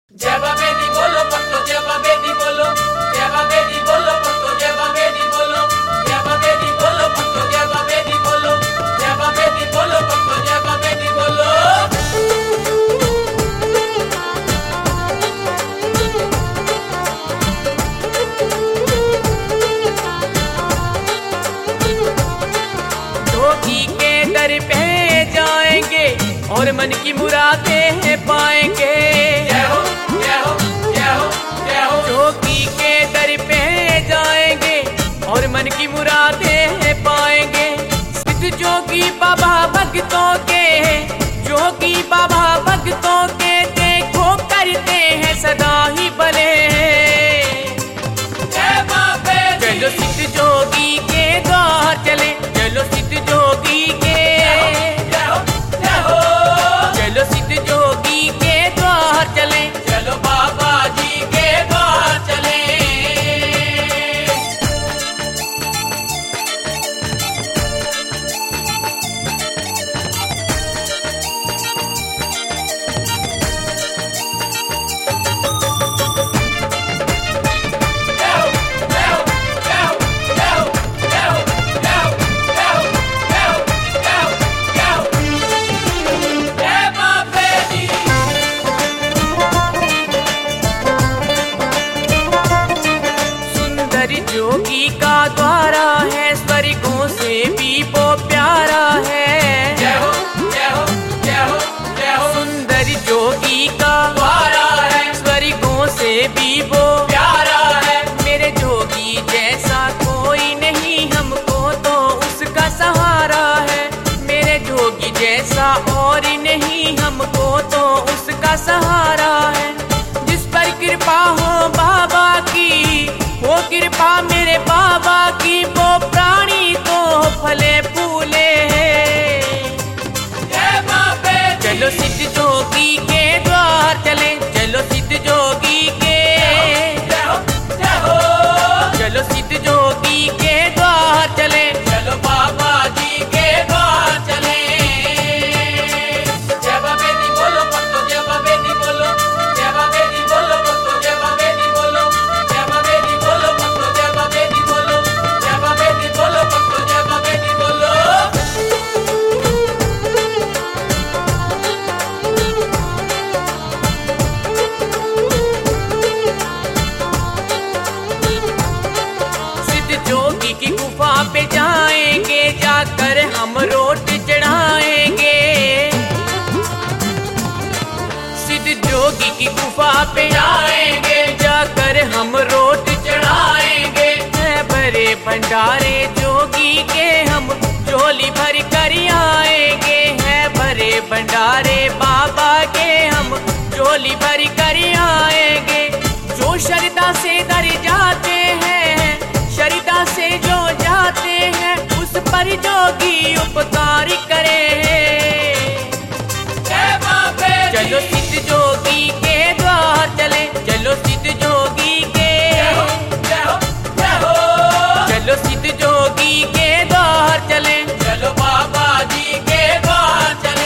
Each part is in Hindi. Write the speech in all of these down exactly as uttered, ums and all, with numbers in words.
जय बाबेदी बोलो भक्तो, जय बाबेदी बोलो, जय बाबेदी बोलो भक्तो, जय बाबेदी बोलो, जय बाबेदी बोलो भक्तो, जय बाबेदी बोलो, जय बाबेदी बोलो भक्तो, जय बाबेदी बोलो। जोगी के दर पे जाएंगे और मन की मुरादें पाएंगे। जय हो जय हो जय हो जय हो। जोगी के दर पे जाएंगे और मन की मुरादें पाएंगे। सिद्ध जोगी बाबा भक्तों के, जोगी बाबा भक्तों के देखो करते हैं सदा ही भले। जय बाबेदी। चलो सिद्ध जोगी के द्वार चले, चलो सिद्ध जोगी के, जय हो जय हो। चलो सिद्ध जोगी के द्वार चले। चलो बाबा जी के द्वार चले। जोगी का द्वारा है, स्वर्गों से भी वो प्यारा है। जय हो जय हो जय हो जय हो। सुंदर जोगी का द्वारा है, स्वर्गों से भी वो प्यारा है। मेरे जोगी जैसा कोई नहीं, हमको तो उसका सहारा है। मेरे जोगी जैसा और नहीं, हमको तो उसका सहारा है। जिस पर कृपा हो बाबा की, वो कृपा मेरे बाबा की, वो प्राणी तो फले फूले। जय बाबेदी। चलो सिद्ध जोगी के द्वार चले, चलो सिद्ध जोगी के, जय हो जय हो। चलो सिद्ध जोगी के द्वार चले। चलो बाबा जी के द्वार चले। जय बाबेदी बोलो भक्तो, जय बाबेदी बोलो, जय बाबेदी बोलो भक्तो, जय बाबेदी बोलो, जय बाबेदी बोलो भक्तो, जय बाबेदी बोलो, जय बाबेदी बोलो भक्तो, जय बाबेदी बोलो। सिद्ध जोगी की गुफा पे जाएंगे, जाकर हम रोट चढ़ाएंगे। सिद्ध जोगी की गुफा पे जाएंगे, जाकर हम रोट चढ़ाएंगे। है भरे भंडारे जोगी के, हम झोली भर कर आएंगे। है भरे भंडारे बाबा के, हम झोली भर कर आएंगे। जो श्रद्धा से दर जाते हैं, श्रद्धा से जो जाते हैं, उस पर जोगी उपकार करे। जय बाबेदी। चलो सिद्ध जोगी के द्वार चले, चलो सिद्ध जोगी के, जय हो जय हो जय हो। चलो सिद्ध जोगी के द्वार चले। चलो बाबा जी के द्वार चले।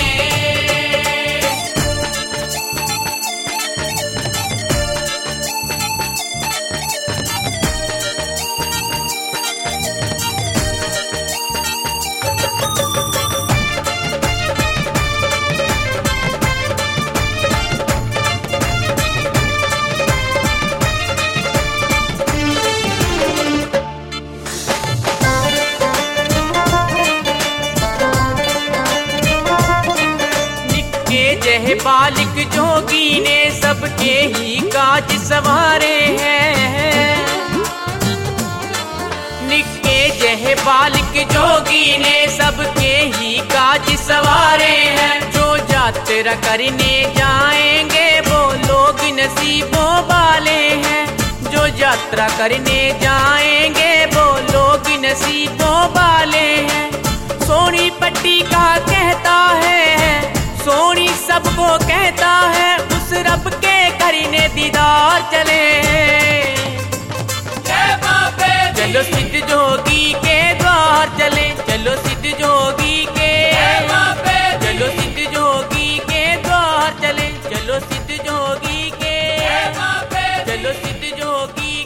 निक्के जह बालिक जोगी ने सबके ही काज सवारे हैं। निक्के जह बालिक जोगी ने सबके ही काज सवारे हैं। जो यात्रा करने जाएंगे वो लोग नसीबों वाले हैं। जो यात्रा करने जाएंगे वो लोग नसीबों वाले हैं। सोनी पट्टी का कहता है, सोनी सबको कहता है, उस रब के करने दीदार चले। जय बाबेदी। चलो सिद्ध जोगी के द्वार चले, चलो सिद्ध जोगी के, जय बाबेदी। चलो सिद्ध जोगी के द्वार चले, चलो सिद्ध जोगी के। बोलो सिद्ध जोगी